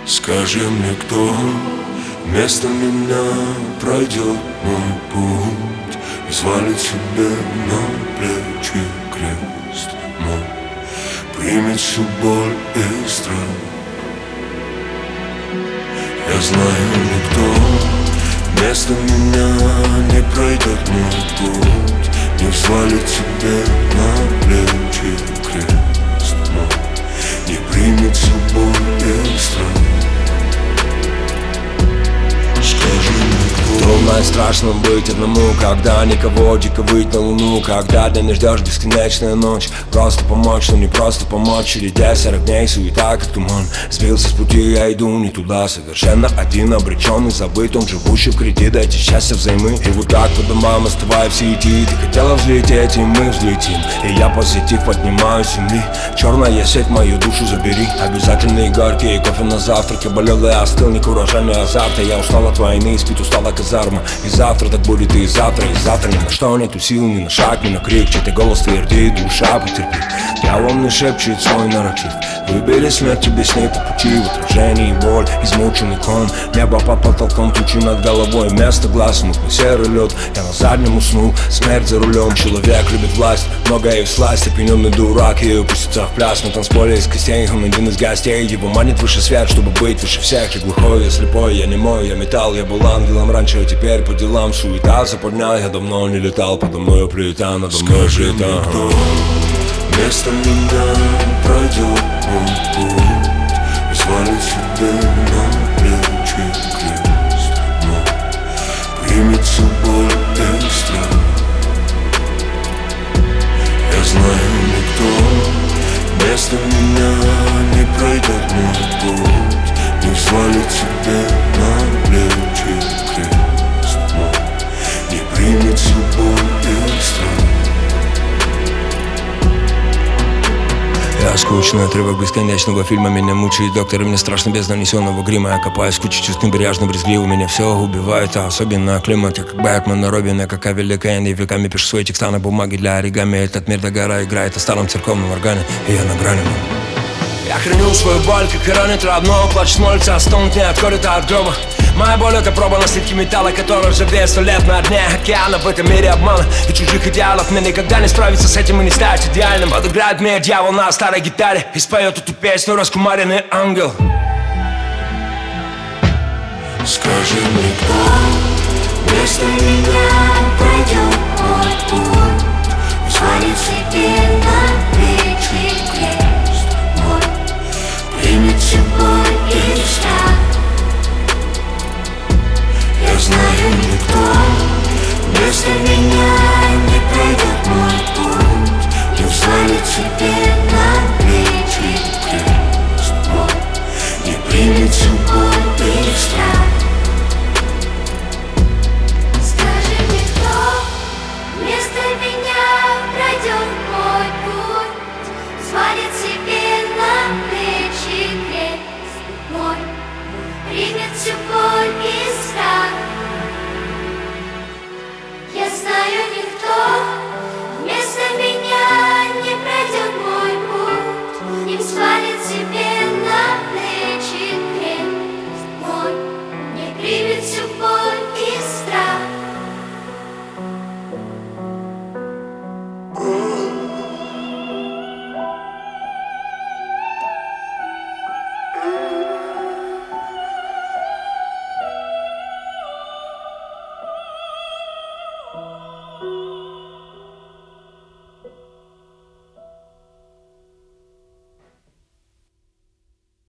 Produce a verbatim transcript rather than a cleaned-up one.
Скажи мне, кто вместо меня пройдет мой путь и свалит себе на плечи крест мой, примет всю боль и страх. Я знаю, никто вместо меня не пройдет мой путь, не взвалит себе на плечи крест мой, не примет всю боль и страх. Трудно и страшно быть одному, когда никого, дико выть на луну, когда ты не ждешь бесконечная ночь. Просто помочь, но не просто помочь. Чередя сорок дней, суета как туман. Сбился с пути, я иду не туда. Совершенно один, обреченный, забыт. Он живущий в кредит, дайте счастья взаймы. И вот так по домам, оставая в сети. Ты хотела взлететь, и мы взлетим. И я позитив поднимаю с земли. Черная сеть, мою душу забери. Обязательные горькие кофе на завтраке. Болел и остыл, не куражами азарта. Я устал от войны, спит устала казарма. И завтра так будет, и завтра, и завтра ни на что нету сил, ни на шаг, ни на крик. Чей-то голос твердит, душа потерпи. Дьявол шепчет свой нарратив. Выбери смерть тебе с ней по пути. В отражении боль, измученный кон. Небо под потолком, тучи над головой. Вместо глаз мутный серый лед. Я на заднем уснул, смерть за рулем. Человек любит власть, многое и всласть. Опьяненный дурак, и упустится в пляс. На танцполе из костей, он один из гостей. Его манит выше свет, чтобы быть выше всех. Я глухой, я слепой, я немой, я металл. Я был ангелом раньше, а теперь по делам суета. Западня, я давно не летал. Подо мною плита, надо мной плита. Кто вместо меня пройдет мой путь и свалит себе на плечи крест мой, примет всю боль и страх. Я знаю, никто вместо меня не пройдет мой путь, не свалит себе на плечи крест мой, не примет всю боль и страх. Я скучный отрывок бесконечного фильма. Меня мучает доктор, и мне страшно без нанесенного грима. Я копаюсь в куче чувств небрежно, брезгливо. Меня все убивает, а особенно климат. Я как Бэтмен на Робин, я как Авель Кенни. Веками пишу свои текста на бумаге для оригами. Этот мир до гора играет о старом церковном органе, и я на грани. Я хранил свою боль, как и ранит родного. Плач смолится, а стонут не откроет от гроба. Моя боль — это проба на слитке металла, который ржавеет сто лет на дне океана. В этом мире обмана и чужих идеалов. Мне никогда не справиться с этим и не стать идеальным. Подыграет мне дьявол на старой гитаре и споет эту песню раскумаренный ангел. Скажи мне, кто вместо меня пройдет мой путь и свалит себе на плечи крест.